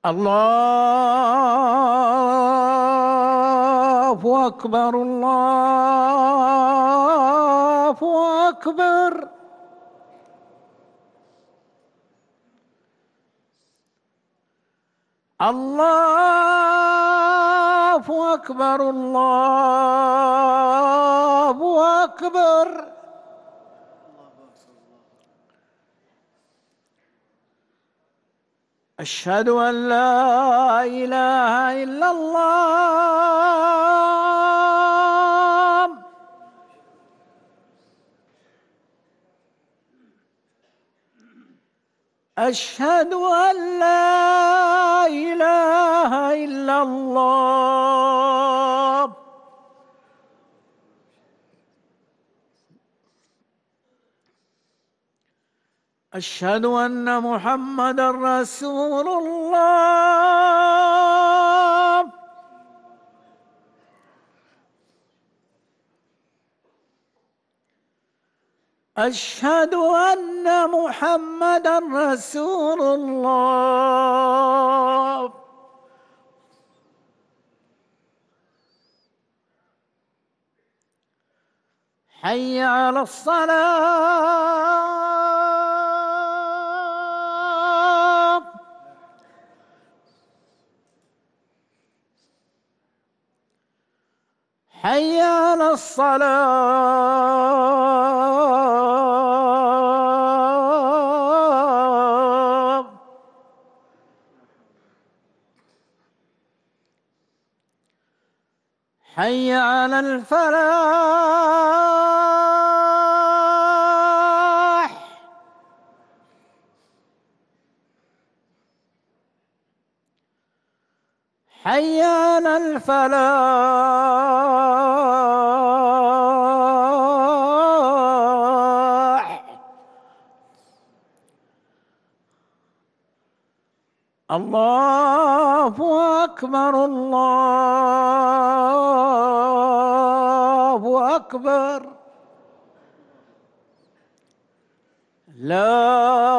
الله أكبر الله أكبر. الله أكبر الله أكبر. أشهد أن لا إله إلا الله. أشهد أن لا إله إلا الله. أشهد أن محمدًا رسول الله. أشهد أن محمدًا رسول الله. حي على الصلاة. حي على الصلاة. حي على الفلاح. حي على الفلاح. الله أكبر الله أكبر. لا